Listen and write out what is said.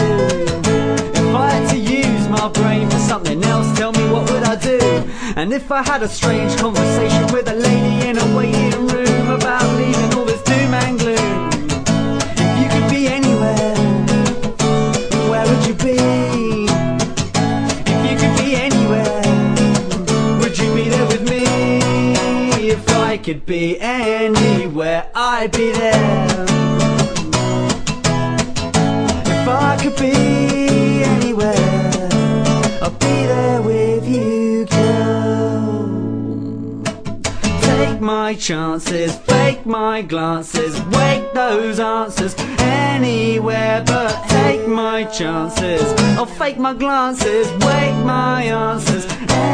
If I had to use my brain for something else, tell me what would I do? And if I had a strange conversation with a lady in a waiting room about leaving all this doom and gloom, if you could be anywhere, where would you be? If you could be anywhere, would you be there with me? If I could be anywhere, I'd be there. If I could be anywhere, I'll be there with you, girl. Take my chances, fake my glances, wake those answers anywhere, but take my chances. I'll fake my glances, wake my answers